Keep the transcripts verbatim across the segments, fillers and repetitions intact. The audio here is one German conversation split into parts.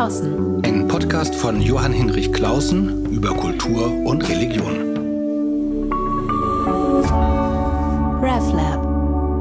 Clausen. Ein Podcast von Johann Hinrich Clausen über Kultur und Religion. RevLab.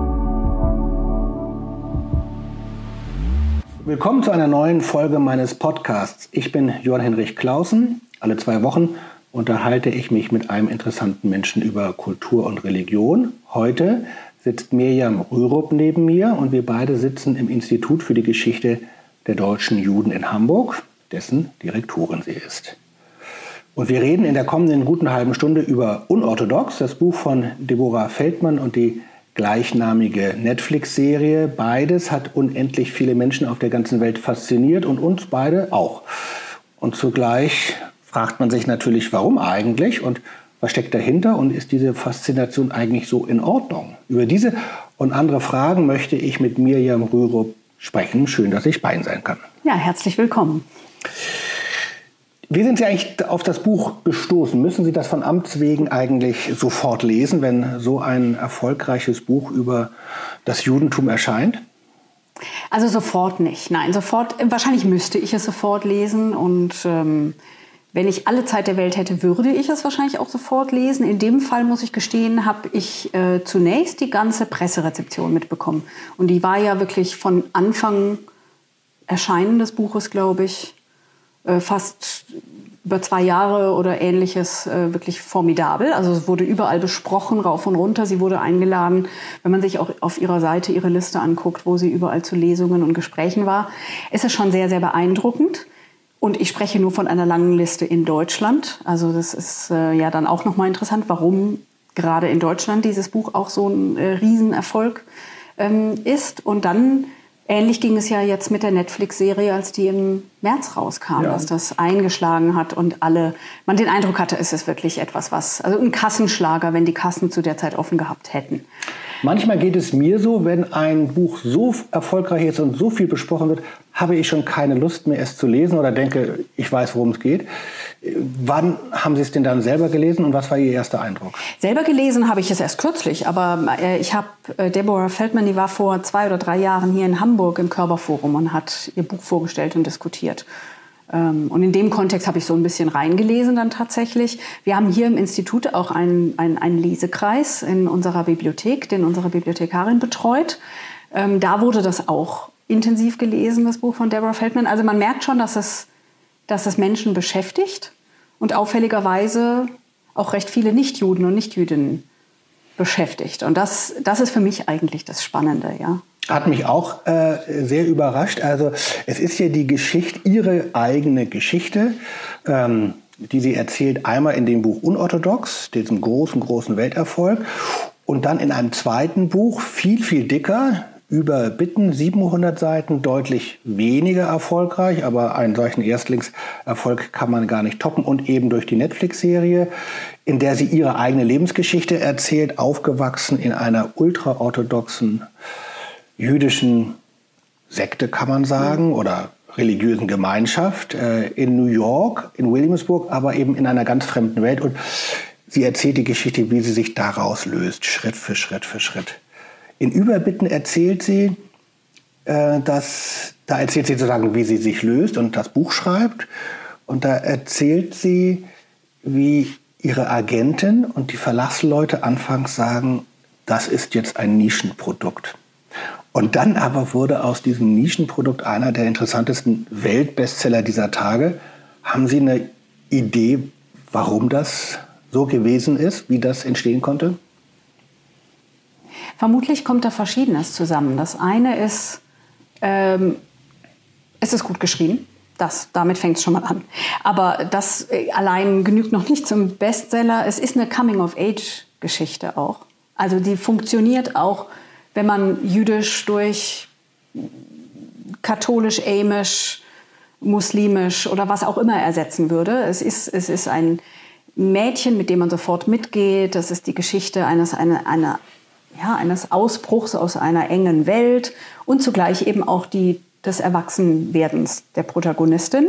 Willkommen zu einer neuen Folge meines Podcasts. Ich bin Johann Hinrich Clausen. Alle zwei Wochen unterhalte ich mich mit einem interessanten Menschen über Kultur und Religion. Heute sitzt Mirjam Rürup neben mir und wir beide sitzen im Institut für die Geschichte der deutschen Juden in Hamburg, dessen Direktorin sie ist. Und wir reden in der kommenden guten halben Stunde über Unorthodox, das Buch von Deborah Feldman und die gleichnamige Netflix-Serie. Beides hat unendlich viele Menschen auf der ganzen Welt fasziniert und uns beide auch. Und zugleich fragt man sich natürlich, warum eigentlich und was steckt dahinter und ist diese Faszination eigentlich so in Ordnung? Über diese und andere Fragen möchte ich mit Mirjam Rürup sprechen. Schön, dass ich bei Ihnen sein kann. Ja, herzlich willkommen. Wie sind Sie eigentlich auf das Buch gestoßen? Müssen Sie das von Amts wegen eigentlich sofort lesen, wenn so ein erfolgreiches Buch über das Judentum erscheint? Also sofort nicht. Nein, sofort. Wahrscheinlich müsste ich es sofort lesen und ähm, wenn ich alle Zeit der Welt hätte, würde ich es wahrscheinlich auch sofort lesen. In dem Fall, muss ich gestehen, habe ich äh, zunächst die ganze Presserezeption mitbekommen. Und die war ja wirklich von Anfang Erscheinen des Buches, glaube ich, äh, fast über zwei Jahre oder Ähnliches äh, wirklich formidabel. Also es wurde überall besprochen, rauf und runter. Sie wurde eingeladen, wenn man sich auch auf ihrer Seite ihre Liste anguckt, wo sie überall zu Lesungen und Gesprächen war. Es ist schon sehr, sehr beeindruckend. Und ich spreche nur von einer langen Liste in Deutschland. Also das ist äh, ja dann auch nochmal interessant, warum gerade in Deutschland dieses Buch auch so ein äh, Riesenerfolg ähm, ist. Und dann, ähnlich ging es ja jetzt mit der Netflix-Serie, als die im März rauskam, ja. Dass das eingeschlagen hat und alle, man den Eindruck hatte, es ist wirklich etwas, was, also ein Kassenschlager, wenn die Kassen zu der Zeit offen gehabt hätten. Manchmal geht es mir so, wenn ein Buch so erfolgreich ist und so viel besprochen wird, habe ich schon keine Lust mehr, es zu lesen oder denke, ich weiß, worum es geht. Wann haben Sie es denn dann selber gelesen und was war Ihr erster Eindruck? Selber gelesen habe ich es erst kürzlich, aber äh, ich habe äh, Deborah Feldman, die war vor zwei oder drei Jahren hier in Hamburg im Körperforum und hat ihr Buch vorgestellt und diskutiert. Und in dem Kontext habe ich so ein bisschen reingelesen dann tatsächlich. Wir haben hier im Institut auch einen, einen, einen Lesekreis in unserer Bibliothek, den unsere Bibliothekarin betreut. Ähm, da wurde das auch intensiv gelesen, das Buch von Deborah Feldman. Also man merkt schon, dass es, dass es Menschen beschäftigt und auffälligerweise auch recht viele Nichtjuden und Nichtjüdinnen beschäftigt. Und das, das ist für mich eigentlich das Spannende, ja. Hat mich auch äh, sehr überrascht. Also es ist ja die Geschichte, ihre eigene Geschichte, ähm, die sie erzählt, einmal in dem Buch Unorthodox, diesem großen, großen Welterfolg, und dann in einem zweiten Buch, viel, viel dicker, über Bitten, siebenhundert Seiten, deutlich weniger erfolgreich, aber einen solchen Erstlingserfolg kann man gar nicht toppen, und eben durch die Netflix-Serie, in der sie ihre eigene Lebensgeschichte erzählt, aufgewachsen in einer ultraorthodoxen jüdischen Sekte, kann man sagen, oder religiösen Gemeinschaft äh, in New York, in Williamsburg, aber eben in einer ganz fremden Welt. Und sie erzählt die Geschichte, wie sie sich daraus löst, Schritt für Schritt für Schritt. In Überbitten erzählt sie, äh, dass, da erzählt sie sozusagen, wie sie sich löst und das Buch schreibt. Und da erzählt sie, wie ihre Agentin und die Verlagsleute anfangs sagen, das ist jetzt ein Nischenprodukt. Und dann aber wurde aus diesem Nischenprodukt einer der interessantesten Weltbestseller dieser Tage. Haben Sie eine Idee, warum das so gewesen ist, wie das entstehen konnte? Vermutlich kommt da Verschiedenes zusammen. Das eine ist, ähm, es ist gut geschrieben. Das, damit fängt es schon mal an. Aber das allein genügt noch nicht zum Bestseller. Es ist eine Coming-of-Age-Geschichte auch. Also die funktioniert auch, wenn man jüdisch durch katholisch, amisch, muslimisch oder was auch immer ersetzen würde. Es ist, es ist ein Mädchen, mit dem man sofort mitgeht. Das ist die Geschichte eines, eine, eine, ja, eines Ausbruchs aus einer engen Welt und zugleich eben auch die, des Erwachsenwerdens der Protagonistin.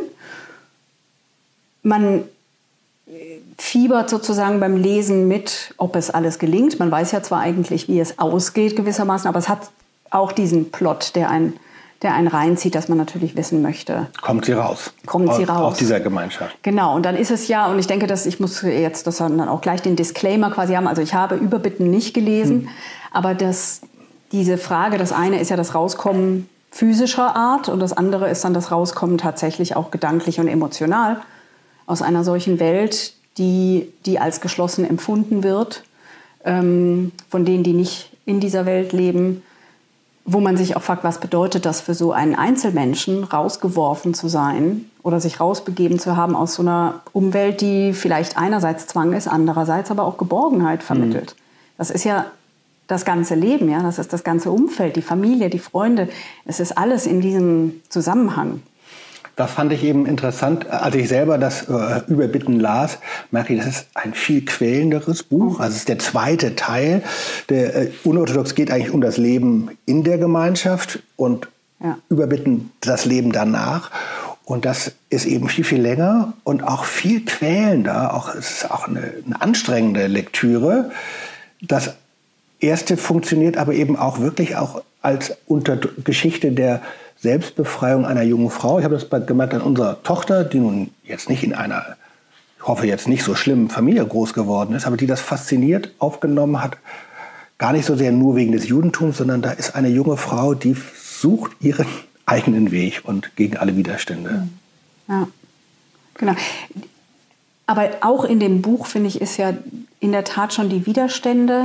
Man fiebert sozusagen beim Lesen mit, ob es alles gelingt. Man weiß ja zwar eigentlich, wie es ausgeht gewissermaßen, aber es hat auch diesen Plot, der einen der einen reinzieht, dass man natürlich wissen möchte. Kommt sie raus? Kommt sie aus, raus? Aus dieser Gemeinschaft. Genau, und dann ist es ja, und ich denke, dass ich muss jetzt das dann auch gleich den Disclaimer quasi haben, also ich habe Überbitten nicht gelesen, hm. aber das, diese Frage, das eine ist ja das Rauskommen physischer Art und das andere ist dann das Rauskommen tatsächlich auch gedanklich und emotional aus einer solchen Welt, die, die als geschlossen empfunden wird, ähm, von denen, die nicht in dieser Welt leben, wo man sich auch fragt, was bedeutet das für so einen Einzelmenschen, rausgeworfen zu sein oder sich rausbegeben zu haben aus so einer Umwelt, die vielleicht einerseits Zwang ist, andererseits aber auch Geborgenheit vermittelt. Mhm. Das ist ja das ganze Leben, ja, das ist das ganze Umfeld, die Familie, die Freunde. Es ist alles in diesem Zusammenhang. Das fand ich eben interessant. Als ich selber das äh, Überbitten las, merke ich, das ist ein viel quälenderes Buch. Also es ist der zweite Teil. Der äh, Unorthodox geht eigentlich um das Leben in der Gemeinschaft und ja. Überbitten das Leben danach. Und das ist eben viel, viel länger und auch viel quälender. Auch, es ist auch eine, eine anstrengende Lektüre. Das erste funktioniert aber eben auch wirklich auch als unter Geschichte der Selbstbefreiung einer jungen Frau. Ich habe das gemerkt an unserer Tochter, die nun jetzt nicht in einer, ich hoffe jetzt nicht so schlimmen Familie groß geworden ist, aber die das fasziniert aufgenommen hat. Gar nicht so sehr nur wegen des Judentums, sondern da ist eine junge Frau, die sucht ihren eigenen Weg und gegen alle Widerstände. Ja, genau. Aber auch in dem Buch, finde ich, ist ja in der Tat schon die Widerstände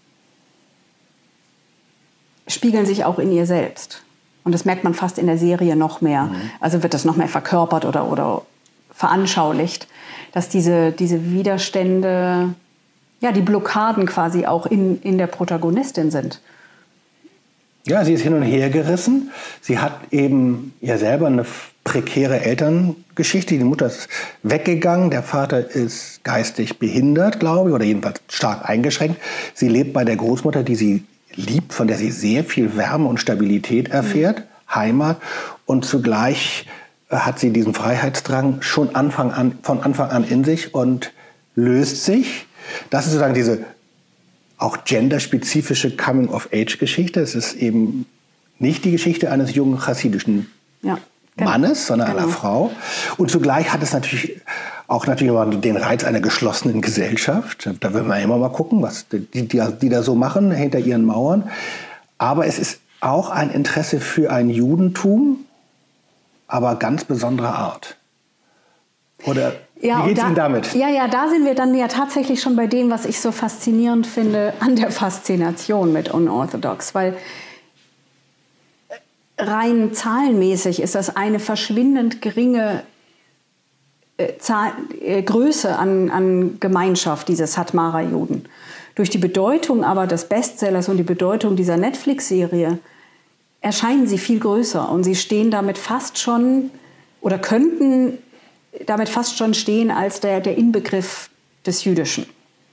spiegeln sich auch in ihr selbst. Und das merkt man fast in der Serie noch mehr. Mhm. Also wird das noch mehr verkörpert oder, oder veranschaulicht, dass diese, diese Widerstände, ja, die Blockaden quasi auch in, in der Protagonistin sind. Ja, sie ist hin und her gerissen. Sie hat eben ja selber eine prekäre Elterngeschichte. Die Mutter ist weggegangen, der Vater ist geistig behindert, glaube ich, oder jedenfalls stark eingeschränkt. Sie lebt bei der Großmutter, die sie liebt, von der sie sehr viel Wärme und Stabilität erfährt, mhm. Heimat. Und zugleich hat sie diesen Freiheitsdrang schon Anfang an, von Anfang an in sich und löst sich. Das ist sozusagen diese auch genderspezifische Coming-of-Age-Geschichte. Es ist eben nicht die Geschichte eines jungen chassidischen ja, genau. Mannes, sondern genau. einer Frau. Und zugleich hat es natürlich auch natürlich den Reiz einer geschlossenen Gesellschaft. Da will man immer mal gucken, was die, die, die da so machen hinter ihren Mauern. Aber es ist auch ein Interesse für ein Judentum, aber ganz besonderer Art. Oder ja, wie geht's da, Ihnen damit? Ja, ja, da sind wir dann ja tatsächlich schon bei dem, was ich so faszinierend finde an der Faszination mit Unorthodox. Weil rein zahlenmäßig ist das eine verschwindend geringe äh, Zahl, äh, Größe an, an Gemeinschaft, diese Satmara-Juden. Durch die Bedeutung aber des Bestsellers und die Bedeutung dieser Netflix-Serie erscheinen sie viel größer. Und sie stehen damit fast schon oder könnten damit fast schon stehen als der, der Inbegriff des Jüdischen.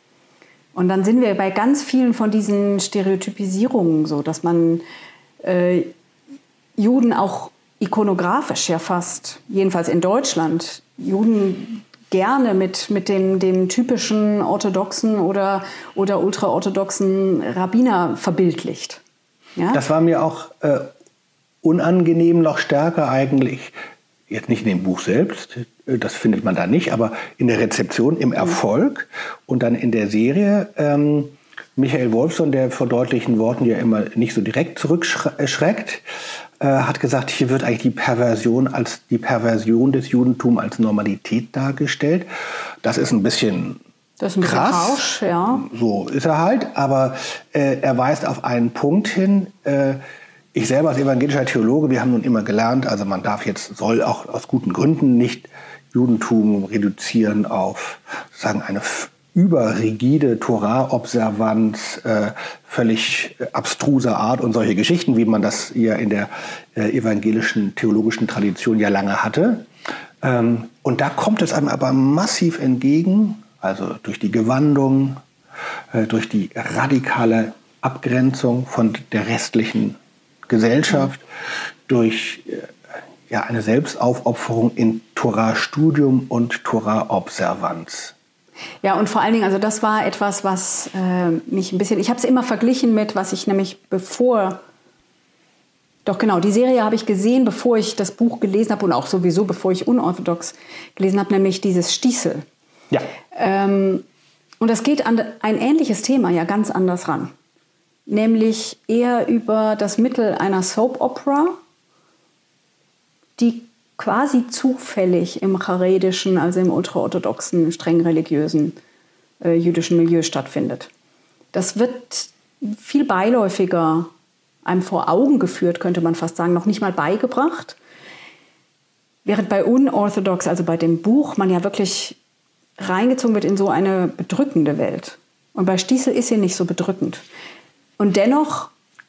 Und dann sind wir bei ganz vielen von diesen Stereotypisierungen so, dass man äh, Juden auch ikonografisch ja fast, jedenfalls in Deutschland, Juden gerne mit, mit dem, dem typischen orthodoxen oder, oder ultraorthodoxen Rabbiner verbildlicht. Ja? Das war mir auch äh, unangenehm noch stärker eigentlich. Jetzt nicht in dem Buch selbst, das findet man da nicht, aber in der Rezeption, im Erfolg und dann in der Serie. Ähm, Michael Wolfson, der vor deutlichen Worten ja immer nicht so direkt zurückschreckt, äh, hat gesagt, hier wird eigentlich die Perversion als die Perversion des Judentums als Normalität dargestellt. Das ist ein bisschen das ist ein bisschen krass. Rausch, ja. So ist er halt, aber äh, er weist auf einen Punkt hin. Äh, Ich selber als evangelischer Theologe, wir haben nun immer gelernt, also man darf jetzt, soll auch aus guten Gründen nicht Judentum reduzieren auf sagen eine überrigide Torah-Observanz, äh, völlig abstruser Art und solche Geschichten, wie man das ja in der äh, evangelischen theologischen Tradition ja lange hatte. Ähm, und da kommt es einem aber massiv entgegen, also durch die Gewandung, äh, durch die radikale Abgrenzung von der restlichen Gesellschaft, durch äh, ja, eine Selbstaufopferung in Torah-Studium und Torah-Observanz. Ja, und vor allen Dingen, also das war etwas, was äh, mich ein bisschen, ich habe es immer verglichen mit, was ich nämlich bevor Doch, genau. Die Serie habe ich gesehen, bevor ich das Buch gelesen habe und auch sowieso, bevor ich Unorthodox gelesen habe, nämlich dieses Stiesel. Ja. Ähm, und das geht an ein ähnliches Thema ja ganz anders ran. Nämlich eher über das Mittel einer Soap-Opera, die quasi zufällig im charedischen, also im ultraorthodoxen, streng religiösen äh, jüdischen Milieu stattfindet. Das wird viel beiläufiger einem vor Augen geführt, könnte man fast sagen, noch nicht mal beigebracht. Während bei Unorthodox, also bei dem Buch, man ja wirklich reingezogen wird in so eine bedrückende Welt. Und bei Stiesel ist sie nicht so bedrückend. Und dennoch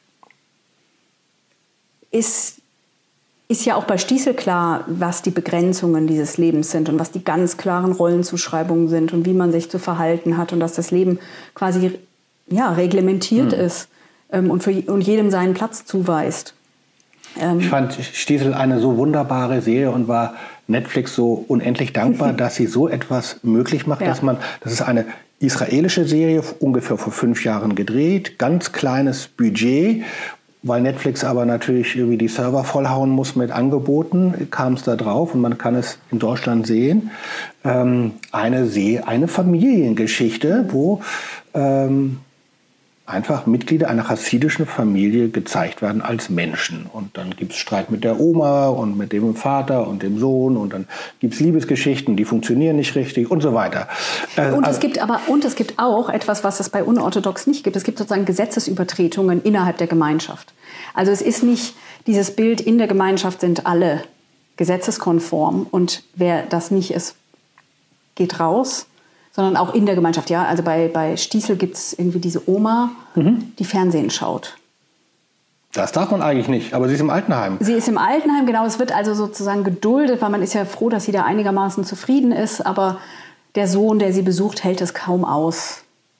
ist, ist ja auch bei Stiesel klar, was die Begrenzungen dieses Lebens sind und was die ganz klaren Rollenzuschreibungen sind und wie man sich zu verhalten hat und dass das Leben quasi ja, reglementiert mhm. ist. Und, für, und jedem seinen Platz zuweist. Ähm ich fand Stiesel eine so wunderbare Serie und war Netflix so unendlich dankbar, dass sie so etwas möglich macht, ja. dass man, das ist eine israelische Serie, ungefähr vor fünf Jahren gedreht, ganz kleines Budget, weil Netflix aber natürlich irgendwie die Server vollhauen muss mit Angeboten, kam es da drauf und man kann es in Deutschland sehen. Ähm, eine, See, eine Familiengeschichte, wo ähm, einfach Mitglieder einer chassidischen Familie gezeigt werden als Menschen. Und dann gibt es Streit mit der Oma und mit dem Vater und dem Sohn und dann gibt es Liebesgeschichten, die funktionieren nicht richtig und so weiter. Äh, und, es gibt aber, und es gibt auch etwas, was es bei Unorthodox nicht gibt. Es gibt sozusagen Gesetzesübertretungen innerhalb der Gemeinschaft. Also es ist nicht dieses Bild, in der Gemeinschaft sind alle gesetzeskonform und wer das nicht ist, geht raus. Sondern auch in der Gemeinschaft, ja. Also bei, bei Stiesel gibt es irgendwie diese Oma, mhm. die Fernsehen schaut. Das darf man eigentlich nicht, aber sie ist im Altenheim. Sie ist im Altenheim, genau. Es wird also sozusagen geduldet, weil man ist ja froh, dass sie da einigermaßen zufrieden ist. Aber der Sohn, der sie besucht, hält es kaum aus.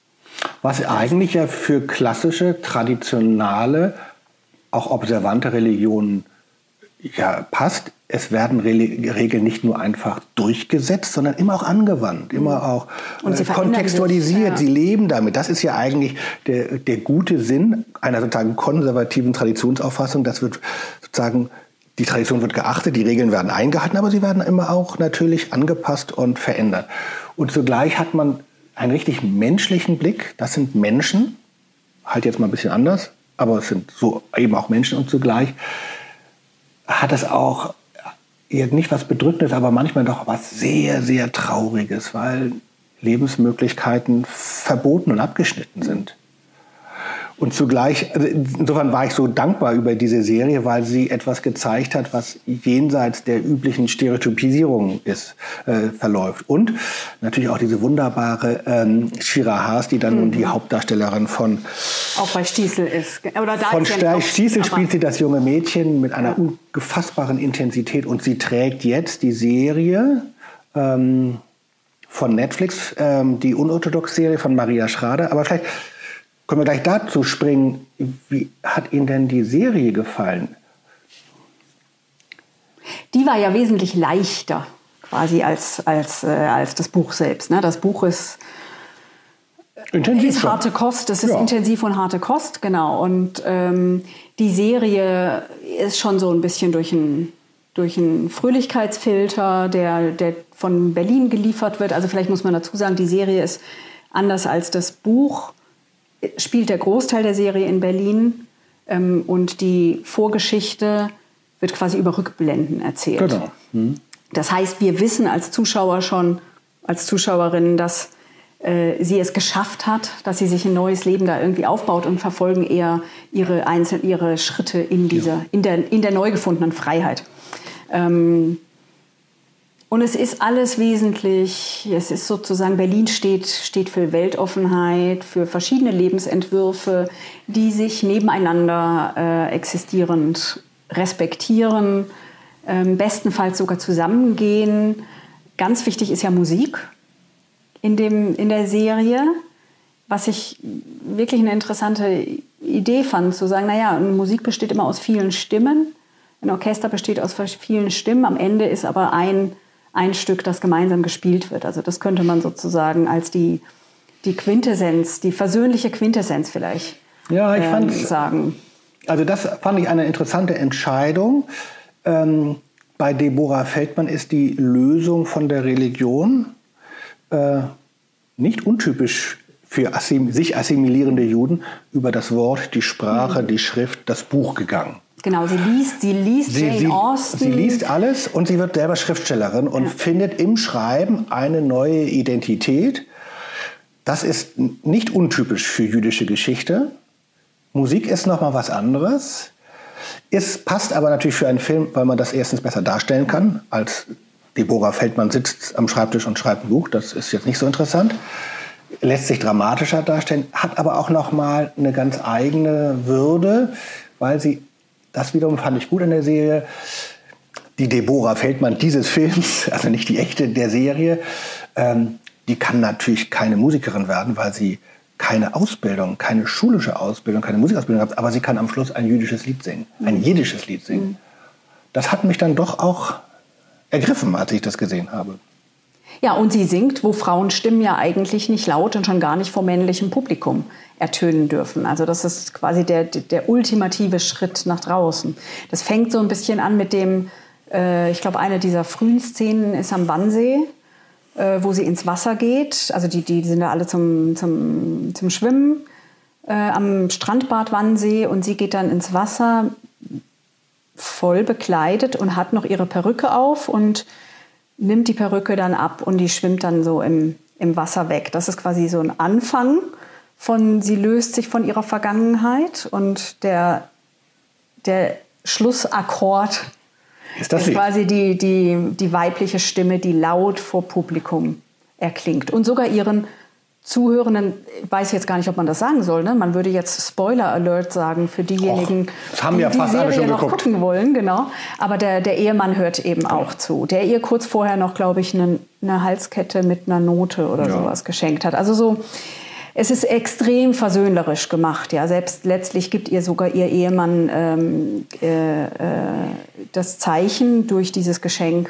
Was eigentlich ja für klassische, traditionale, auch observante Religionen ja, passt. Es werden Regeln nicht nur einfach durchgesetzt, sondern immer auch angewandt, immer auch äh, kontextualisiert. Sich, ja. Sie leben damit. Das ist ja eigentlich der, der gute Sinn einer sozusagen konservativen Traditionsauffassung. Das wird sozusagen, die Tradition wird geachtet, die Regeln werden eingehalten, aber sie werden immer auch natürlich angepasst und verändert. Und zugleich hat man einen richtig menschlichen Blick. Das sind Menschen, halt jetzt mal ein bisschen anders, aber es sind so eben auch Menschen und zugleich hat es auch nicht was Bedrückendes, aber manchmal doch was sehr, sehr Trauriges, weil Lebensmöglichkeiten verboten und abgeschnitten sind. Und zugleich, also insofern war ich so dankbar über diese Serie, weil sie etwas gezeigt hat, was jenseits der üblichen Stereotypisierung ist, äh, verläuft. Und natürlich auch diese wunderbare ähm, Shira Haas, die dann mhm. nun die Hauptdarstellerin von auch bei Stiesel ist. Oder da von ist ja St- Stiesel spielt sie das junge Mädchen mit einer ja. ungefassbaren Intensität und sie trägt jetzt die Serie ähm, von Netflix, ähm, die Unorthodox-Serie von Maria Schrader. Aber vielleicht können wir gleich dazu springen. Wie hat Ihnen denn die Serie gefallen? Die war ja wesentlich leichter quasi als, als, äh, als das Buch selbst. Ne? Das Buch ist, intensiv ist harte Kost, das ist ja. intensiv und harte Kost, genau. Und ähm, die Serie ist schon so ein bisschen durch einen durch einen Fröhlichkeitsfilter, der, der von Berlin geliefert wird. Also vielleicht muss man dazu sagen, die Serie ist anders als das Buch, spielt der Großteil der Serie in Berlin ähm, und die Vorgeschichte wird quasi über Rückblenden erzählt. Genau. Mhm. Das heißt, wir wissen als Zuschauer schon, als Zuschauerinnen, dass äh, sie es geschafft hat, dass sie sich ein neues Leben da irgendwie aufbaut und verfolgen eher ihre, Einzel- ihre Schritte in, dieser, ja. in, der, in der neu gefundenen Freiheit. Ähm, Und es ist alles wesentlich, es ist sozusagen, Berlin steht, steht für Weltoffenheit, für verschiedene Lebensentwürfe, die sich nebeneinander äh, existierend respektieren, ähm, bestenfalls sogar zusammengehen. Ganz wichtig ist ja Musik in, dem, in der Serie, was ich wirklich eine interessante Idee fand, zu sagen, naja, Musik besteht immer aus vielen Stimmen, ein Orchester besteht aus vielen Stimmen, am Ende ist aber ein ein Stück, das gemeinsam gespielt wird. Also das könnte man sozusagen als die, die Quintessenz, die versöhnliche Quintessenz vielleicht ja, ich ähm, fand's, sagen. Also das fand ich eine interessante Entscheidung. Ähm, bei Deborah Feldman ist die Lösung von der Religion äh, nicht untypisch für assim- sich assimilierende Juden über das Wort, die Sprache, mhm. die Schrift, das Buch gegangen. Genau, sie liest, sie liest sie, Jane sie, Austen. Sie liest alles und sie wird selber Schriftstellerin und ja. findet im Schreiben eine neue Identität. Das ist nicht untypisch für jüdische Geschichte. Musik ist noch mal was anderes. Es passt aber natürlich für einen Film, weil man das erstens besser darstellen kann, als Deborah Feldman sitzt am Schreibtisch und schreibt ein Buch. Das ist jetzt nicht so interessant. Lässt sich dramatischer darstellen, hat aber auch noch mal eine ganz eigene Würde, weil sie, das wiederum fand ich gut an der Serie, die Deborah Feldman dieses Films, also nicht die echte der Serie, ähm, die kann natürlich keine Musikerin werden, weil sie keine Ausbildung, keine schulische Ausbildung, keine Musikausbildung hat, aber sie kann am Schluss ein jüdisches Lied singen, ein mhm. jiddisches Lied singen. Mhm. Das hat mich dann doch auch ergriffen, als ich das gesehen habe. Ja, und sie singt, wo Frauenstimmen ja eigentlich nicht laut und schon gar nicht vor männlichem Publikum ertönen dürfen. Also das ist quasi der, der ultimative Schritt nach draußen. Das fängt so ein bisschen an mit dem, äh, ich glaube, eine dieser frühen Szenen ist am Wannsee, äh, wo sie ins Wasser geht. Also die, die sind da alle zum, zum, zum Schwimmen äh, am Strandbad Wannsee und sie geht dann ins Wasser voll bekleidet und hat noch ihre Perücke auf und nimmt die Perücke dann ab und die schwimmt dann so im, im Wasser weg. Das ist quasi so ein Anfang von, sie löst sich von ihrer Vergangenheit und der, der Schlussakkord ist, das ist quasi die, die, die weibliche Stimme, die laut vor Publikum erklingt. Und sogar ihren Zuhörenden, ich weiß jetzt gar nicht, ob man das sagen soll, ne? Man würde jetzt Spoiler-Alert sagen für diejenigen, Och, das haben die ja die fast Serie alle schon noch geguckt. gucken wollen. Genau. Aber der, der Ehemann hört eben auch zu, der ihr kurz vorher noch, glaube ich, eine, eine Halskette mit einer Note oder ja. sowas geschenkt hat. Also so, es ist extrem versöhnlerisch gemacht. Ja. Selbst letztlich gibt ihr sogar ihr Ehemann ähm, äh, äh, das Zeichen durch dieses Geschenk,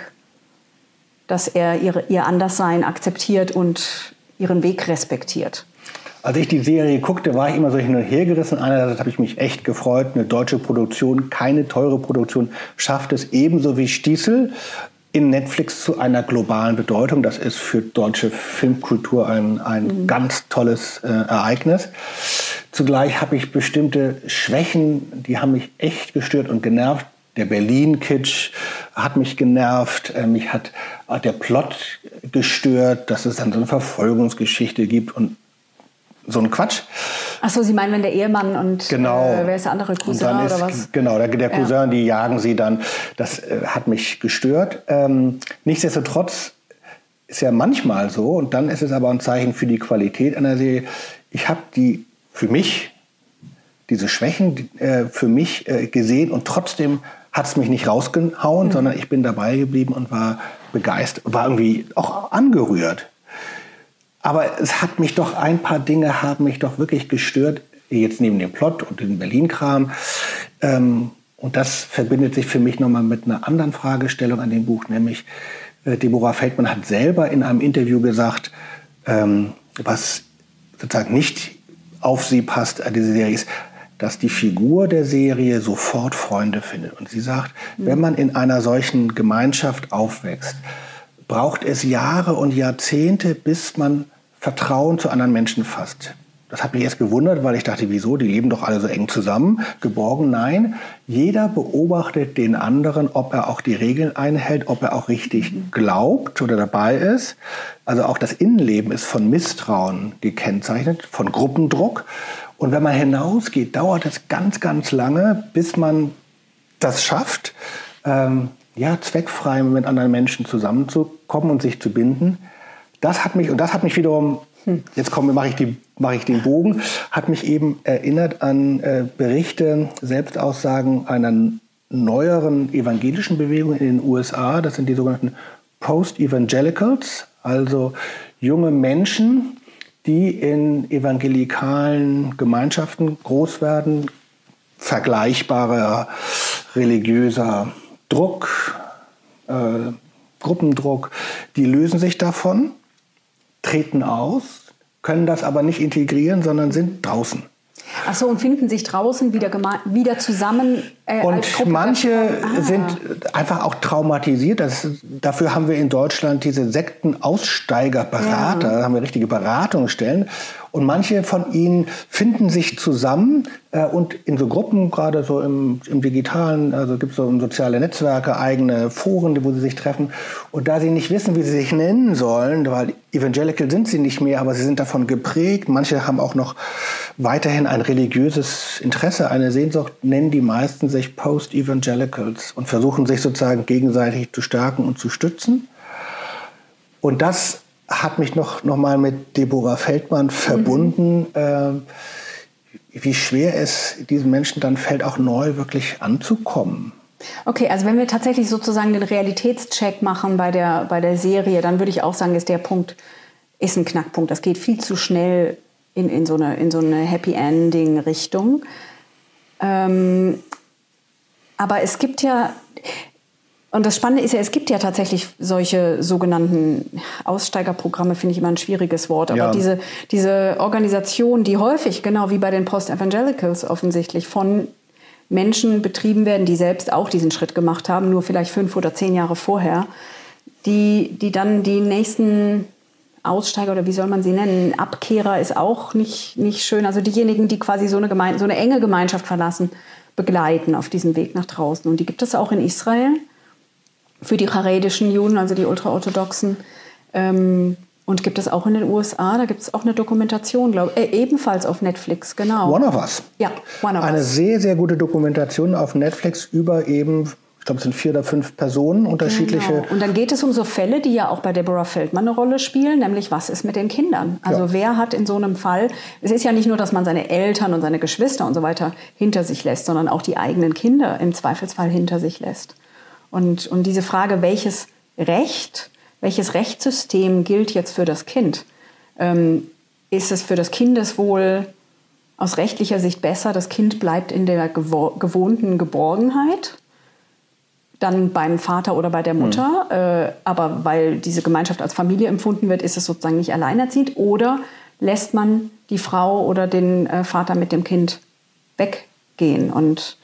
dass er ihre, ihr Anderssein akzeptiert und ihren Weg respektiert. Als ich die Serie guckte, war ich immer so hin und her gerissen. Einerseits habe ich mich echt gefreut, eine deutsche Produktion, keine teure Produktion, schafft es ebenso wie Stiesel in Netflix zu einer globalen Bedeutung. Das ist für deutsche Filmkultur ein, ein mhm. ganz tolles äh, Ereignis. Zugleich habe ich bestimmte Schwächen, die haben mich echt gestört und genervt. Der Berlin-Kitsch hat mich genervt, äh, mich hat äh, der Plot gestört, dass es dann so eine Verfolgungsgeschichte gibt und so ein Quatsch. Ach so, Sie meinen, wenn der Ehemann und genau. äh, wer ist der andere, Cousin ist, oder was? Genau, der, der Cousin, ja. die jagen sie dann. Das äh, hat mich gestört. Ähm, nichtsdestotrotz ist ja manchmal so, und dann ist es aber ein Zeichen für die Qualität einer Serie. Ich habe die für mich, diese Schwächen äh, für mich äh, gesehen und trotzdem hat es mich nicht rausgehauen, mhm. sondern ich bin dabei geblieben und war begeistert, war irgendwie auch angerührt. Aber es hat mich doch, ein paar Dinge haben mich doch wirklich gestört, jetzt neben dem Plot und dem Berlin-Kram. Ähm, und das verbindet sich für mich nochmal mit einer anderen Fragestellung an dem Buch, nämlich äh, Deborah Feldman hat selber in einem Interview gesagt, ähm, was sozusagen nicht auf sie passt an diese Serie ist, dass die Figur der Serie sofort Freunde findet. Und sie sagt, mhm. wenn man in einer solchen Gemeinschaft aufwächst, braucht es Jahre und Jahrzehnte, bis man Vertrauen zu anderen Menschen fasst. Das hat mich erst gewundert, weil ich dachte, wieso, die leben doch alle so eng zusammen, geborgen. Nein, jeder beobachtet den anderen, ob er auch die Regeln einhält, ob er auch richtig mhm. glaubt oder dabei ist. Also auch das Innenleben ist von Misstrauen gekennzeichnet, von Gruppendruck. Und wenn man hinausgeht, dauert es ganz, ganz lange, bis man das schafft, ähm, ja, zweckfrei mit anderen Menschen zusammenzukommen und sich zu binden. Das hat mich, und das hat mich wiederum, hm. jetzt komme, mache ich, die, mache ich den Bogen, hat mich eben erinnert an äh, Berichte, Selbstaussagen einer neueren evangelischen Bewegung in den U S A. Das sind die sogenannten Post-Evangelicals, also junge Menschen, die in evangelikalen Gemeinschaften groß werden, vergleichbarer religiöser Druck, äh, Gruppendruck, die lösen sich davon, treten aus, können das aber nicht integrieren, sondern sind draußen. Ach so, und finden sich draußen wieder, wieder zusammen äh, und als Gruppe. Manche ah. sind einfach auch traumatisiert. Das, dafür haben wir in Deutschland diese Sektenaussteigerberater, ja. Da haben wir richtige Beratungsstellen. Und manche von ihnen finden sich zusammen äh, und in so Gruppen, gerade so im, im Digitalen, also gibt es so soziale Netzwerke, eigene Foren, wo sie sich treffen. Und da sie nicht wissen, wie sie sich nennen sollen, weil evangelical sind sie nicht mehr, aber sie sind davon geprägt. Manche haben auch noch weiterhin ein religiöses Interesse, eine Sehnsucht, nennen die meisten sich Post-Evangelicals und versuchen sich sozusagen gegenseitig zu stärken und zu stützen. Und das hat mich noch, noch mal mit Deborah Feldmann verbunden, mhm. äh, wie schwer es diesen Menschen dann fällt, auch neu wirklich anzukommen. Okay, also wenn wir tatsächlich sozusagen den Realitätscheck machen bei der, bei der Serie, dann würde ich auch sagen, ist der Punkt, ist ein Knackpunkt. Das geht viel zu schnell in, in, so, eine, in so eine Happy-Ending-Richtung. Ähm, aber es gibt ja... Und das Spannende ist ja, es gibt ja tatsächlich solche sogenannten Aussteigerprogramme, finde ich immer ein schwieriges Wort. Aber ja. diese, diese Organisation, die häufig, genau wie bei den Post-Evangelicals offensichtlich, von Menschen betrieben werden, die selbst auch diesen Schritt gemacht haben, nur vielleicht fünf oder zehn Jahre vorher, die, die dann die nächsten Aussteiger, oder wie soll man sie nennen, Abkehrer ist auch nicht, nicht schön. Also diejenigen, die quasi so eine, Geme- so eine enge Gemeinschaft verlassen, begleiten auf diesem Weg nach draußen. Und die gibt es auch in Israel. Für die charedischen Juden, also die ultraorthodoxen. Ähm, und gibt es auch in den U S A, da gibt es auch eine Dokumentation, glaube ich, äh, ebenfalls auf Netflix, genau. One of Us. Ja, One of Eine Us. sehr, sehr gute Dokumentation auf Netflix über eben, ich glaube, es sind vier oder fünf Personen, unterschiedliche. Genau. Und dann geht es um so Fälle, die ja auch bei Deborah Feldmann eine Rolle spielen, nämlich was ist mit den Kindern? Also ja. wer hat in so einem Fall, es ist ja nicht nur, dass man seine Eltern und seine Geschwister und so weiter hinter sich lässt, sondern auch die eigenen Kinder im Zweifelsfall hinter sich lässt. Und, und diese Frage, welches Recht, welches Rechtssystem gilt jetzt für das Kind? Ähm, ist es für das Kindeswohl aus rechtlicher Sicht besser, das Kind bleibt in der gewo- gewohnten Geborgenheit, dann beim Vater oder bei der Mutter, mhm. äh, aber weil diese Gemeinschaft als Familie empfunden wird, ist es sozusagen nicht alleinerziehend, oder lässt man die Frau oder den äh, Vater mit dem Kind weggehen? Und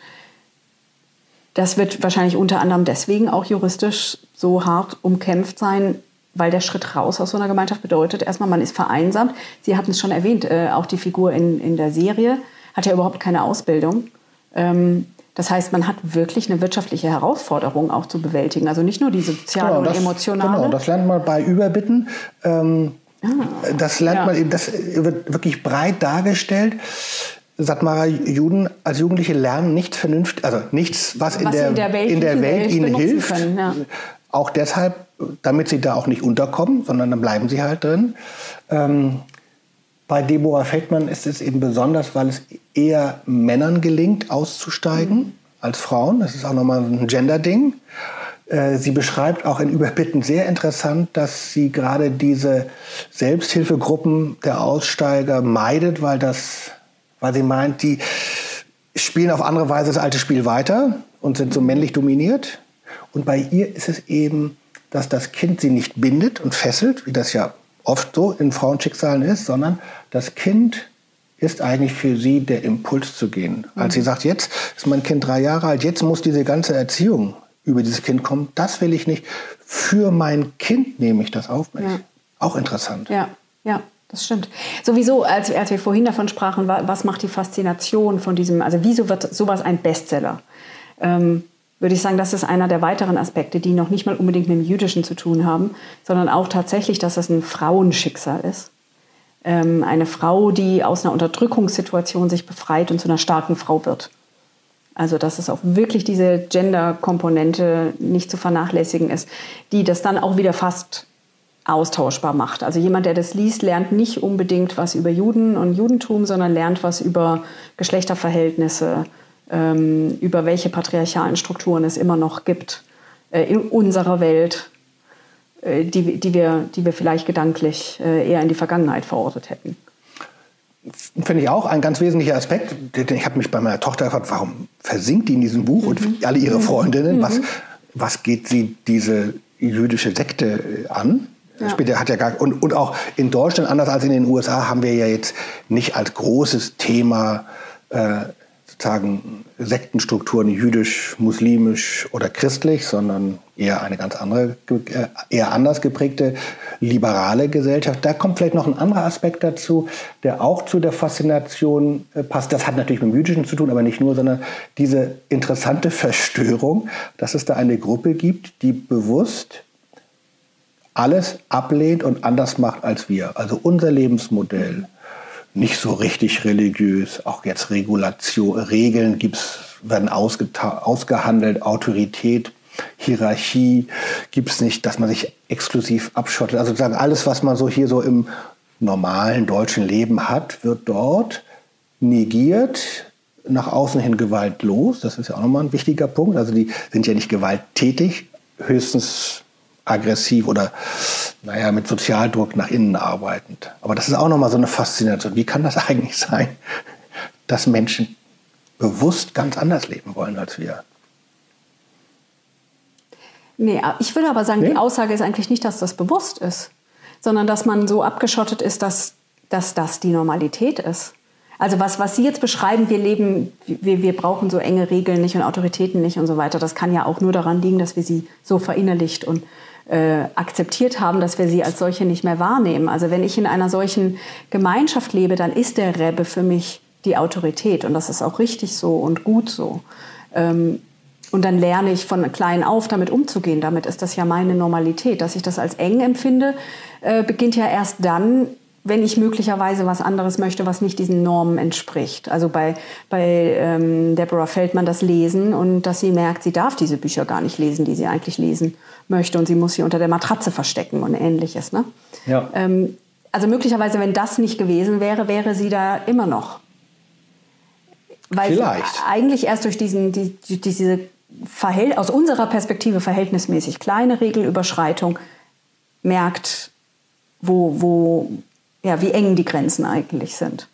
das wird wahrscheinlich unter anderem deswegen auch juristisch so hart umkämpft sein, weil der Schritt raus aus so einer Gemeinschaft bedeutet, erstmal, man ist vereinsamt. Sie hatten es schon erwähnt, äh, auch die Figur in, in der Serie hat ja überhaupt keine Ausbildung. Ähm, das heißt, man hat wirklich eine wirtschaftliche Herausforderung auch zu bewältigen. Also nicht nur die soziale genau, das, und emotionale. Genau, das lernt man bei Überbitten. Ähm, ah, das lernt ja. man eben, das wird wirklich breit dargestellt. Satmarer Juden als Jugendliche lernen nichts vernünftig, also nichts, was, was in, der, in der Welt, in der Welt, Welt ihnen hilft. Können, ja. Auch deshalb, damit sie da auch nicht unterkommen, sondern dann bleiben sie halt drin. Ähm, bei Deborah Feldmann ist es eben besonders, weil es eher Männern gelingt, auszusteigen mhm. als Frauen. Das ist auch nochmal ein Gender-Ding. Äh, sie beschreibt auch in Überbitten sehr interessant, dass sie gerade diese Selbsthilfegruppen der Aussteiger meidet, weil das Weil sie meint, die spielen auf andere Weise das alte Spiel weiter und sind so männlich dominiert. Und bei ihr ist es eben, dass das Kind sie nicht bindet und fesselt, wie das ja oft so in Frauenschicksalen ist, sondern das Kind ist eigentlich für sie der Impuls zu gehen. Mhm. Als sie sagt, jetzt ist mein Kind drei Jahre alt, jetzt muss diese ganze Erziehung über dieses Kind kommen, das will ich nicht. Für mein Kind nehme ich das auf mich. Ja. Auch interessant. Ja, ja. Das stimmt. Sowieso, als, als wir vorhin davon sprachen, was macht die Faszination von diesem, also wieso wird sowas ein Bestseller? Ähm, würde ich sagen, das ist einer der weiteren Aspekte, die noch nicht mal unbedingt mit dem Jüdischen zu tun haben, sondern auch tatsächlich, dass es ein Frauenschicksal ist. Ähm, eine Frau, die aus einer Unterdrückungssituation sich befreit und zu einer starken Frau wird. Also dass es auch wirklich diese Gender-Komponente nicht zu vernachlässigen ist, die das dann auch wieder fast austauschbar macht. Also jemand, der das liest, lernt nicht unbedingt was über Juden und Judentum, sondern lernt was über Geschlechterverhältnisse, ähm, über welche patriarchalen Strukturen es immer noch gibt äh, in unserer Welt, äh, die, die, wir, die wir vielleicht gedanklich äh, eher in die Vergangenheit verortet hätten. Finde ich auch ein ganz wesentlicher Aspekt. Ich habe mich bei meiner Tochter gefragt, warum versinkt die in diesem Buch mhm. und alle ihre Freundinnen, mhm. was, was geht sie diese jüdische Sekte an? Ja. Spielt, hat ja gar, und, und auch in Deutschland, anders als in den U S A, haben wir ja jetzt nicht als großes Thema äh, sozusagen Sektenstrukturen jüdisch, muslimisch oder christlich, sondern eher eine ganz andere, eher anders geprägte liberale Gesellschaft. Da kommt vielleicht noch ein anderer Aspekt dazu, der auch zu der Faszination passt. Das hat natürlich mit dem Jüdischen zu tun, aber nicht nur, sondern diese interessante Verstörung, dass es da eine Gruppe gibt, die bewusst alles ablehnt und anders macht als wir. Also unser Lebensmodell, nicht so richtig religiös, auch jetzt Regulation, Regeln gibt's, werden ausgehandelt, Autorität, Hierarchie gibt es nicht, dass man sich exklusiv abschottet. Also sozusagen alles, was man so hier so im normalen deutschen Leben hat, wird dort negiert, nach außen hin gewaltlos. Das ist ja auch nochmal ein wichtiger Punkt. Also die sind ja nicht gewalttätig, höchstens aggressiv oder naja, mit Sozialdruck nach innen arbeitend. Aber das ist auch nochmal so eine Faszination. Wie kann das eigentlich sein, dass Menschen bewusst ganz anders leben wollen als wir? Nee, ich würde aber sagen, nee? die Aussage ist eigentlich nicht, dass das bewusst ist, sondern dass man so abgeschottet ist, dass, dass das die Normalität ist. Also was, was Sie jetzt beschreiben, wir leben, wir, wir brauchen so enge Regeln nicht und Autoritäten nicht und so weiter, das kann ja auch nur daran liegen, dass wir sie so verinnerlicht und äh, akzeptiert haben, dass wir sie als solche nicht mehr wahrnehmen. Also wenn ich in einer solchen Gemeinschaft lebe, dann ist der Rebbe für mich die Autorität und das ist auch richtig so und gut so. Ähm, Und dann lerne ich von klein auf damit umzugehen. Damit ist das ja meine Normalität. Dass ich das als eng empfinde, äh, beginnt ja erst dann, wenn ich möglicherweise was anderes möchte, was nicht diesen Normen entspricht. Also bei, bei ähm, Deborah Feldman das Lesen und dass sie merkt, sie darf diese Bücher gar nicht lesen, die sie eigentlich lesen möchte. Und sie muss sie unter der Matratze verstecken und Ähnliches. Ne? Ja. Ähm, also möglicherweise, wenn das nicht gewesen wäre, wäre sie da immer noch. Weil Vielleicht. sie eigentlich erst durch diesen, die, die, diese Verhält, aus unserer Perspektive verhältnismäßig kleine Regelüberschreitung merkt, wo, wo, ja, wie eng die Grenzen eigentlich sind.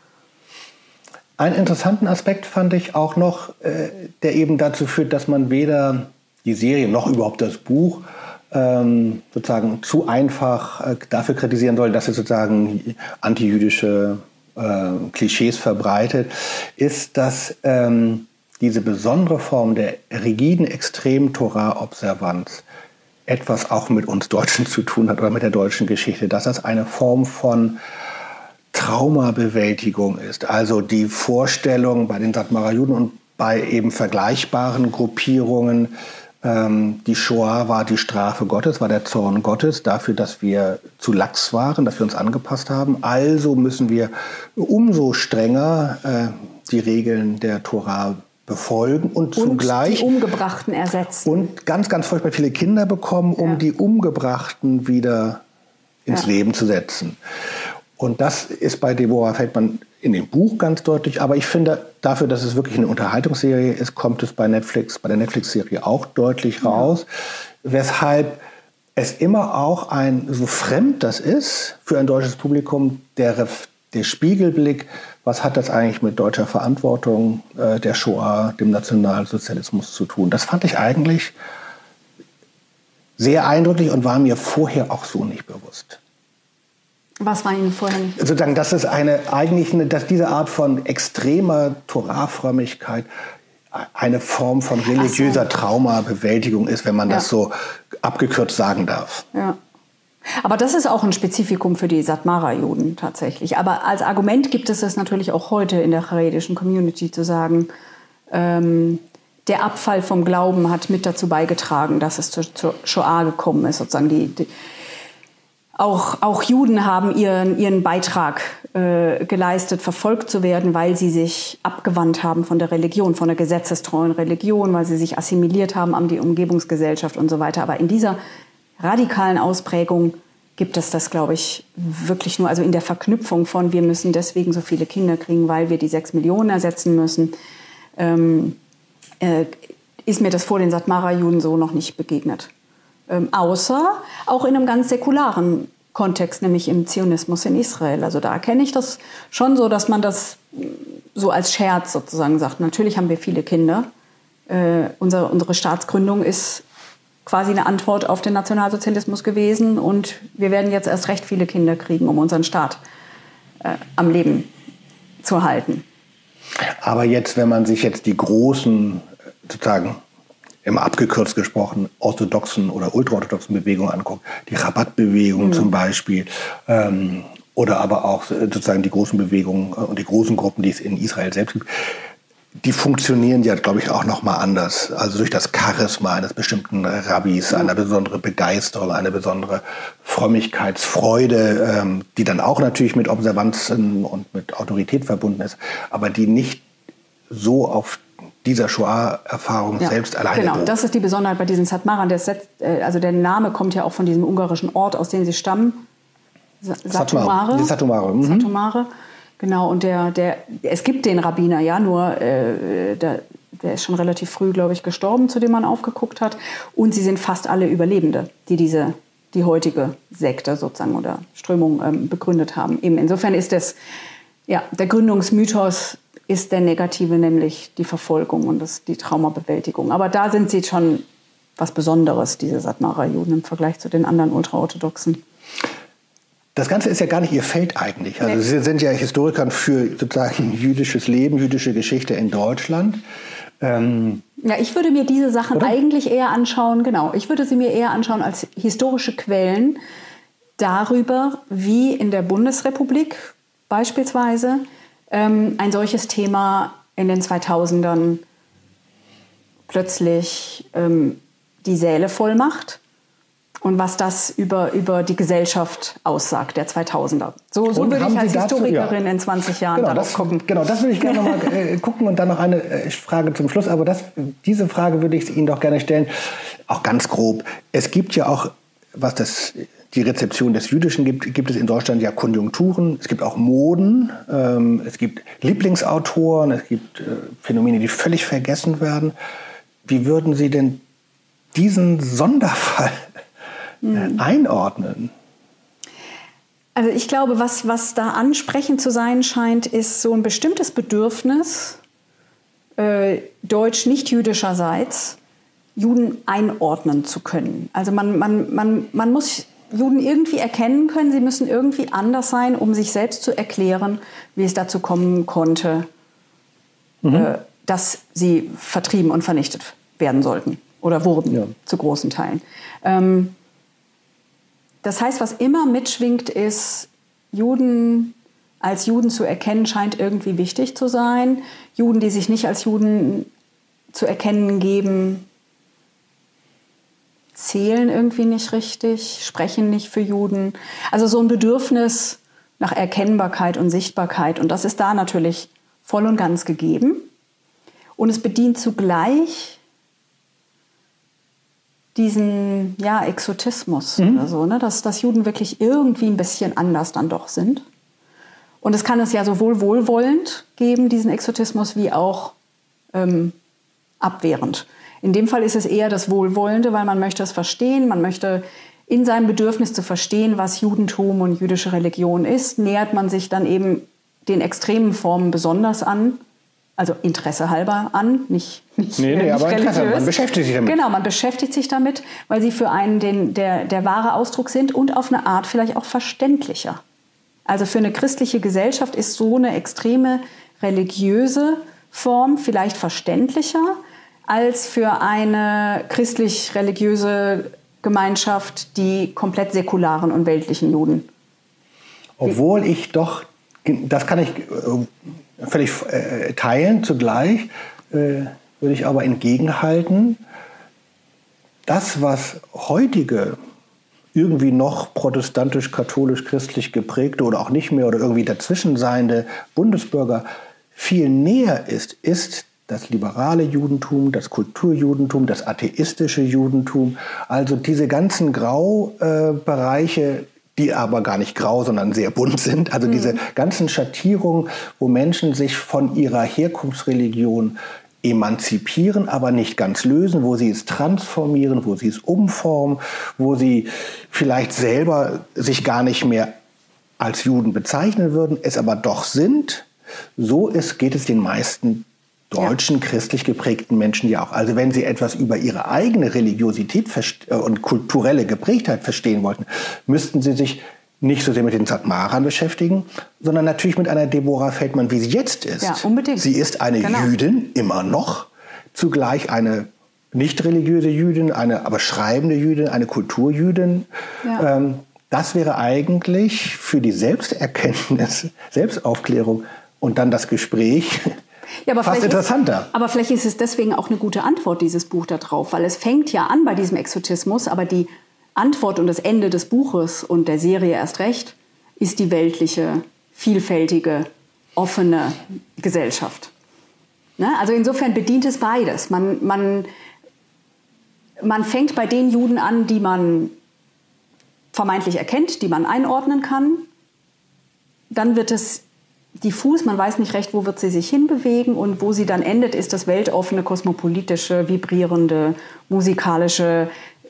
Einen interessanten Aspekt fand ich auch noch, äh, der eben dazu führt, dass man weder die Serie noch überhaupt das Buch ähm, sozusagen zu einfach äh, dafür kritisieren soll, dass es sozusagen antijüdische äh, Klischees verbreitet, ist, dass ähm, diese besondere Form der rigiden, extremen Torah-Observanz etwas auch mit uns Deutschen zu tun hat oder mit der deutschen Geschichte, dass das eine Form von Traumabewältigung ist. Also die Vorstellung bei den Satmarer Juden und bei eben vergleichbaren Gruppierungen, ähm, die Shoah war die Strafe Gottes, war der Zorn Gottes dafür, dass wir zu lax waren, dass wir uns angepasst haben. Also müssen wir umso strenger äh, die Regeln der Torah befolgen und, und zugleich die Umgebrachten ersetzen. Und ganz, ganz furchtbar viele Kinder bekommen, um ja. die Umgebrachten wieder ins ja. Leben zu setzen. Und das ist bei Deborah Feldman in dem Buch ganz deutlich. Aber ich finde, dafür, dass es wirklich eine Unterhaltungsserie ist, kommt es bei Netflix, bei der Netflix-Serie auch deutlich raus. Ja. Weshalb es immer auch ein, so fremd das ist für ein deutsches Publikum, der, der Spiegelblick, was hat das eigentlich mit deutscher Verantwortung äh, der Shoah, dem Nationalsozialismus zu tun? Das fand ich eigentlich sehr eindrücklich und war mir vorher auch so nicht bewusst. Was war Ihnen vorher nicht? Sozusagen, dass es eine eigentlich eine, dass diese Art von extremer Torah-Frömmigkeit eine Form von religiöser so. Traumabewältigung ist, wenn man ja. das so abgekürzt sagen darf. Ja. Aber das ist auch ein Spezifikum für die Satmarer-Juden tatsächlich. Aber als Argument gibt es es natürlich auch heute in der charedischen Community zu sagen, ähm, der Abfall vom Glauben hat mit dazu beigetragen, dass es zur, zur Shoah gekommen ist. Sozusagen die, die, auch, auch Juden haben ihren, ihren Beitrag äh, geleistet, verfolgt zu werden, weil sie sich abgewandt haben von der Religion, von der gesetzestreuen Religion, weil sie sich assimiliert haben an die Umgebungsgesellschaft und so weiter. Aber in dieser radikalen Ausprägung gibt es das, glaube ich, wirklich nur, also in der Verknüpfung von, wir müssen deswegen so viele Kinder kriegen, weil wir die sechs Millionen ersetzen müssen, ähm, äh, ist mir das vor den Satmarer-Juden so noch nicht begegnet. Ähm, außer auch in einem ganz säkularen Kontext, nämlich im Zionismus in Israel. Also da erkenne ich das schon so, dass man das so als Scherz sozusagen sagt. Natürlich haben wir viele Kinder. Äh, unsere, unsere Staatsgründung ist quasi eine Antwort auf den Nationalsozialismus gewesen und wir werden jetzt erst recht viele Kinder kriegen, um unseren Staat äh, am Leben zu halten. Aber jetzt, wenn man sich jetzt die großen, sozusagen immer abgekürzt gesprochen, orthodoxen oder ultraorthodoxen Bewegungen anguckt, die Rabattbewegung mhm. zum Beispiel, ähm, oder aber auch sozusagen die großen Bewegungen und die großen Gruppen, die es in Israel selbst gibt, die funktionieren ja, glaube ich, auch noch mal anders. Also durch das Charisma eines bestimmten Rabbis, eine besondere Begeisterung, eine besondere Frömmigkeitsfreude, ähm, die dann auch natürlich mit Observanzen und mit Autorität verbunden ist, aber die nicht so auf dieser Shoah-Erfahrung ja, selbst alleine Genau, beruht. Das ist die Besonderheit bei diesen Satmarern. Der, Set, also der Name kommt ja auch von diesem ungarischen Ort, aus dem sie stammen. Satomare. Satomare. Mhm. Satomare. Genau, und der, der, es gibt den Rabbiner, ja, nur äh, der, der ist schon relativ früh, glaube ich, gestorben, zu dem man aufgeguckt hat. Und sie sind fast alle Überlebende, die diese, die heutige Sekte sozusagen oder Strömung ähm, begründet haben. Eben insofern ist das, ja, der Gründungsmythos ist der negative, nämlich die Verfolgung und das, die Traumabewältigung. Aber da sind sie schon was Besonderes, diese Satmarer Juden, im Vergleich zu den anderen Ultraorthodoxen. Das Ganze ist ja gar nicht Ihr Feld eigentlich. Also Sie sind ja Historiker für sozusagen jüdisches Leben, jüdische Geschichte in Deutschland. Ähm, ja, ich würde mir diese Sachen oder? eigentlich eher anschauen, genau, ich würde sie mir eher anschauen als historische Quellen darüber, wie in der Bundesrepublik beispielsweise ähm, ein solches Thema in den zweitausendern plötzlich ähm, die Säle voll macht. Und was das über, über die Gesellschaft aussagt, der zweitausender. So, so würde ich als dazu, Historikerin ja. in zwanzig Jahren genau, darauf das, gucken. Genau, das würde ich gerne noch mal äh, gucken. Und dann noch eine äh, Frage zum Schluss. Aber das, diese Frage würde ich Ihnen doch gerne stellen. Auch ganz grob. Es gibt ja auch, was das, die Rezeption des Jüdischen gibt, gibt es in Deutschland ja Konjunkturen. Es gibt auch Moden. Ähm, es gibt Lieblingsautoren. Es gibt äh, Phänomene, die völlig vergessen werden. Wie würden Sie denn diesen Sonderfall einordnen? Also ich glaube, was, was da ansprechend zu sein scheint, ist so ein bestimmtes Bedürfnis äh, deutsch-nicht-jüdischerseits, Juden einordnen zu können. Also man, man, man, man muss Juden irgendwie erkennen können, sie müssen irgendwie anders sein, um sich selbst zu erklären, wie es dazu kommen konnte, mhm. äh, dass sie vertrieben und vernichtet werden sollten oder wurden, ja. zu großen Teilen. Ähm, Das heißt, was immer mitschwingt, ist, Juden als Juden zu erkennen, scheint irgendwie wichtig zu sein. Juden, die sich nicht als Juden zu erkennen geben, zählen irgendwie nicht richtig, sprechen nicht für Juden. Also so ein Bedürfnis nach Erkennbarkeit und Sichtbarkeit. Und das ist da natürlich voll und ganz gegeben. Und es bedient zugleich diesen ja, Exotismus mhm. oder so, ne? dass, dass Juden wirklich irgendwie ein bisschen anders dann doch sind. Und es kann es ja sowohl wohlwollend geben, diesen Exotismus, wie auch ähm, abwehrend. In dem Fall ist es eher das Wohlwollende, weil man möchte es verstehen, man möchte in seinem Bedürfnis zu verstehen, was Judentum und jüdische Religion ist, nähert man sich dann eben den extremen Formen besonders an. Also Interesse halber an, nicht, nicht, nee, nee, nicht aber religiös. Interesse, man beschäftigt sich damit. Genau, man beschäftigt sich damit, weil sie für einen den, der, der wahre Ausdruck sind und auf eine Art vielleicht auch verständlicher. Also für eine christliche Gesellschaft ist so eine extreme religiöse Form vielleicht verständlicher als für eine christlich-religiöse Gemeinschaft, die komplett säkularen und weltlichen Juden. Obwohl ich doch, das kann ich völlig äh, teilen, zugleich äh, würde ich aber entgegenhalten, das, was heutige irgendwie noch protestantisch, katholisch, christlich geprägte oder auch nicht mehr oder irgendwie dazwischen seiende Bundesbürger viel näher ist, ist das liberale Judentum, das Kulturjudentum, das atheistische Judentum, also diese ganzen Graubereiche, äh, die aber gar nicht grau, sondern sehr bunt sind. Also mhm. diese ganzen Schattierungen, wo Menschen sich von ihrer Herkunftsreligion emanzipieren, aber nicht ganz lösen, wo sie es transformieren, wo sie es umformen, wo sie vielleicht selber sich gar nicht mehr als Juden bezeichnen würden, es aber doch sind. So ist, geht es den meisten deutschen, ja. christlich geprägten Menschen ja auch. Also wenn sie etwas über ihre eigene Religiosität und kulturelle Geprägtheit verstehen wollten, müssten sie sich nicht so sehr mit den Satmarern beschäftigen, sondern natürlich mit einer Deborah Feldman, wie sie jetzt ist. Ja, unbedingt. Sie ist eine genau. Jüdin, immer noch, zugleich eine nicht religiöse Jüdin, eine aber schreibende Jüdin, eine Kulturjüdin. Ja. Ähm, das wäre eigentlich für die Selbsterkenntnis, Selbstaufklärung und dann das Gespräch ja, aber fast interessanter. Ist, aber vielleicht ist es deswegen auch eine gute Antwort, dieses Buch da drauf, weil es fängt ja an bei diesem Exotismus, aber die Antwort und das Ende des Buches und der Serie erst recht ist die weltliche, vielfältige, offene Gesellschaft. Ne? Also insofern bedient es beides. Man, man, man fängt bei den Juden an, die man vermeintlich erkennt, die man einordnen kann. Dann wird es diffus, man weiß nicht recht, wo wird sie sich hinbewegen, und wo sie dann endet, ist das weltoffene, kosmopolitische, vibrierende, musikalische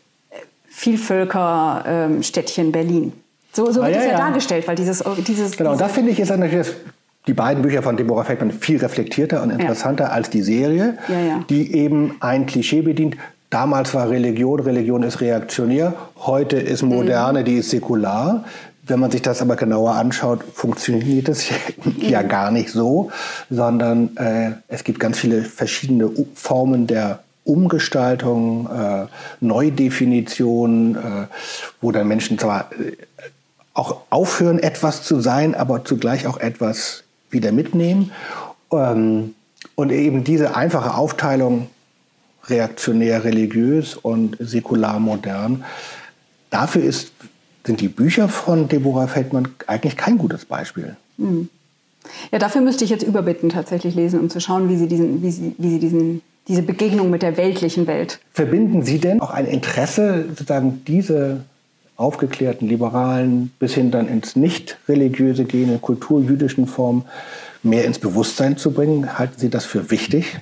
Vielvölkerstädtchen Berlin. So, so ah, wird ja, es ja, ja dargestellt, weil dieses... dieses genau, da finde ich, ist natürlich die beiden Bücher von Deborah Feldman viel reflektierter und interessanter ja. als die Serie, ja, ja. die eben ein Klischee bedient. Damals war Religion, Religion ist reaktionär, heute ist Moderne, mhm. die ist säkular. Wenn man sich das aber genauer anschaut, funktioniert das ja gar nicht so, sondern äh, es gibt ganz viele verschiedene Formen der Umgestaltung, äh, Neudefinition, äh, wo dann Menschen zwar äh, auch aufhören, etwas zu sein, aber zugleich auch etwas wieder mitnehmen. Ähm, und eben diese einfache Aufteilung reaktionär religiös und säkular modern, dafür ist sind die Bücher von Deborah Feldman eigentlich kein gutes Beispiel. Hm. Ja, dafür müsste ich jetzt Überbitten tatsächlich lesen, um zu schauen, wie sie, diesen, wie sie, wie sie diesen, diese Begegnung mit der weltlichen Welt... Verbinden Sie denn auch ein Interesse, sozusagen diese aufgeklärten, liberalen, bis hin dann ins nicht-religiöse gehende, kulturjüdischen Formen mehr ins Bewusstsein zu bringen? Halten Sie das für wichtig?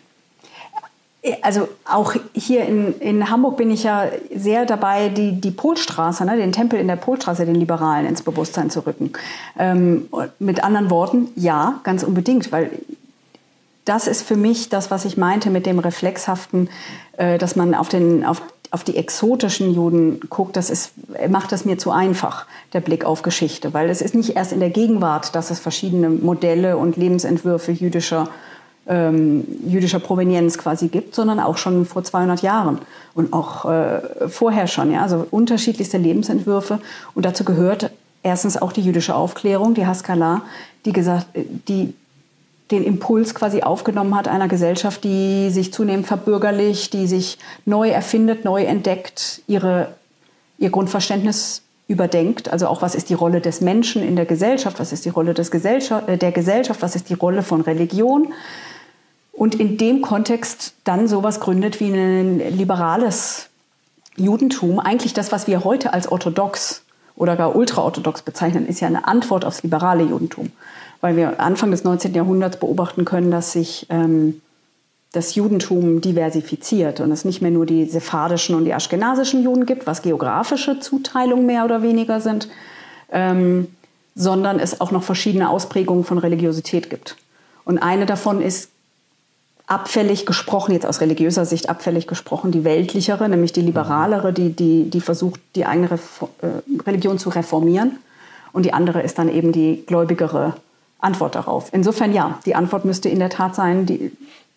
Also auch hier in, in Hamburg bin ich ja sehr dabei, die, die Polstraße, ne, den Tempel in der Polstraße, den Liberalen ins Bewusstsein zu rücken. Ähm, mit anderen Worten, ja, ganz unbedingt, weil das ist für mich das, was ich meinte mit dem Reflexhaften, äh, dass man auf, den, auf, auf die exotischen Juden guckt. Das ist, macht es mir zu einfach, der Blick auf Geschichte, weil es ist nicht erst in der Gegenwart, dass es verschiedene Modelle und Lebensentwürfe jüdischer Ähm, jüdischer Provenienz quasi gibt, sondern auch schon vor zweihundert Jahren und auch äh, vorher schon. Ja? Also unterschiedlichste Lebensentwürfe. Und dazu gehört erstens auch die jüdische Aufklärung, die Haskalah, die, gesagt, die den Impuls quasi aufgenommen hat einer Gesellschaft, die sich zunehmend verbürgerlicht, die sich neu erfindet, neu entdeckt, ihre, ihr Grundverständnis überdenkt. Also auch, was ist die Rolle des Menschen in der Gesellschaft, was ist die Rolle des Gesellschaft, äh, der Gesellschaft, was ist die Rolle von Religion. Und in dem Kontext dann sowas gründet wie ein liberales Judentum. Eigentlich das, was wir heute als orthodox oder gar ultraorthodox bezeichnen, ist ja eine Antwort aufs liberale Judentum. Weil wir Anfang des neunzehnten Jahrhunderts beobachten können, dass sich ähm, das Judentum diversifiziert und es nicht mehr nur die sephardischen und die aschkenasischen Juden gibt, was geografische Zuteilungen mehr oder weniger sind, ähm, sondern es auch noch verschiedene Ausprägungen von Religiosität gibt. Und eine davon ist abfällig gesprochen, jetzt aus religiöser Sicht abfällig gesprochen, die weltlichere, nämlich die liberalere, die, die, die versucht, die eigene Refo- äh, Religion zu reformieren. Und die andere ist dann eben die gläubigere Antwort darauf. Insofern ja, die Antwort müsste in der Tat sein, die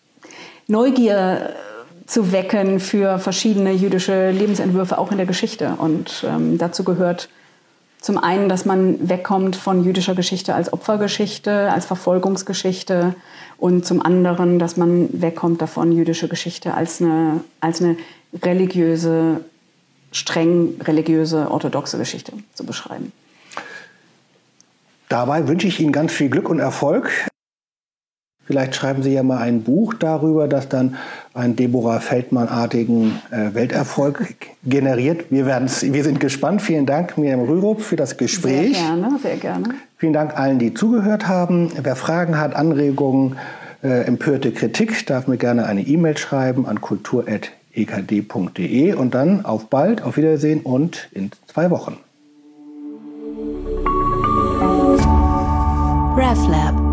Neugier zu wecken für verschiedene jüdische Lebensentwürfe, auch in der Geschichte. Und ähm, dazu gehört zum einen, dass man wegkommt von jüdischer Geschichte als Opfergeschichte, als Verfolgungsgeschichte, und zum anderen, dass man wegkommt davon, jüdische Geschichte als eine, als eine religiöse, streng religiöse, orthodoxe Geschichte zu beschreiben. Dabei wünsche ich Ihnen ganz viel Glück und Erfolg. Vielleicht schreiben Sie ja mal ein Buch darüber, das dann einen Deborah Feldman-artigen äh, Welterfolg generiert. Wir, werden's, wir sind gespannt. Vielen Dank, Miriam Rürup, für das Gespräch. Sehr gerne, sehr gerne. Vielen Dank allen, die zugehört haben. Wer Fragen hat, Anregungen, äh, empörte Kritik, darf mir gerne eine E-Mail schreiben an kultur punkt e k d punkt d e. Und dann auf bald, auf Wiedersehen und in zwei Wochen. RefLab